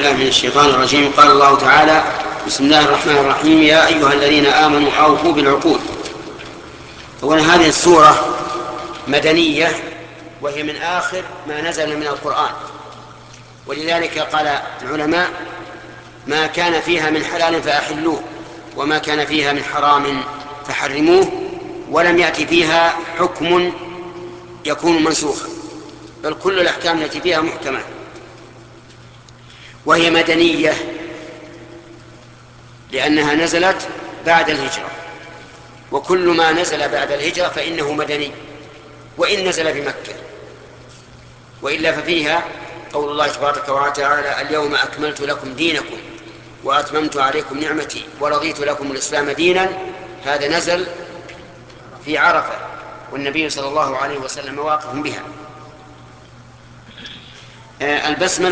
بالله من الشيطان الرجيم. قال الله تعالى: بسم الله الرحمن الرحيم: يا أيها الذين آمنوا أوفوا بالعقود. أولا، هذه السورة مدنية وهي من آخر ما نزل من القرآن، ولذلك قال العلماء: ما كان فيها من حلال فأحلوه، وما كان فيها من حرام فحرموه، ولم يأتي فيها حكم يكون منسوخا، بل كل الأحكام التي فيها محكمة. وهي مدنية لأنها نزلت بعد الهجرة، وكل ما نزل بعد الهجرة فإنه مدني وإن نزل بمكة، وإلا ففيها قول الله تبارك وتعالى: اليوم أكملت لكم دينكم وأتممت عليكم نعمتي ورضيت لكم الإسلام دينا. هذا نزل في عرفة، والنبي صلى الله عليه وسلم واقف بها. البسملة